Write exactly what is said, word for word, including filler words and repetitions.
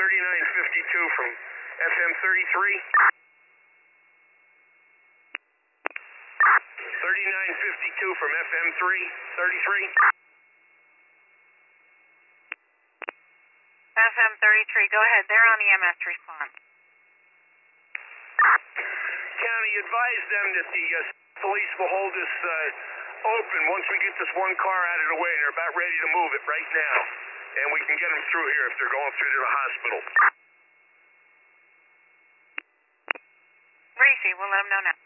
thirty-nine fifty-two from F M thirty-three. thirty-nine fifty-two from F M three thirty-three. F M thirty-three, go ahead. They're on E M S response. County, advise them that the uh, police will hold this uh, open once we get this one car out of the way, and they're about ready to move it right now. And we can get them through here if they're going through to the hospital. Reese, we'll let them know now.